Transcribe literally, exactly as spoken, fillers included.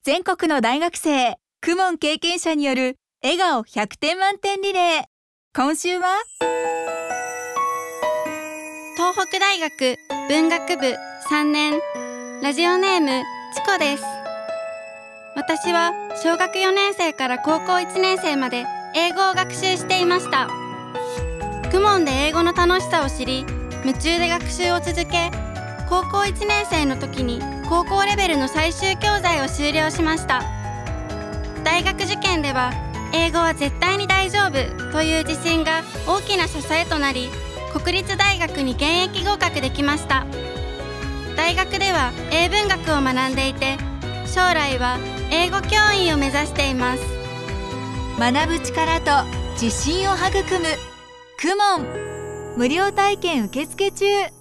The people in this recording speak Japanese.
全国の大学生公文経験者による笑顔ひゃくてん満点リレー。今週は東北大学文学部さんねん、ラジオネームチコです。私は小学よねん生から高校いちねん生まで英語を学習していました。公文で英語の楽しさを知り、夢中で学習を続け、高校いちねん生の時に高校レベルの最終教材を修了しました。大学受験では英語は絶対に大丈夫という自信が大きな支えとなり、国立大学に現役合格できました。大学では英文学を学んでいて、将来は英語教員を目指しています。 学ぶ力と自信を育む公文無料体験受付中。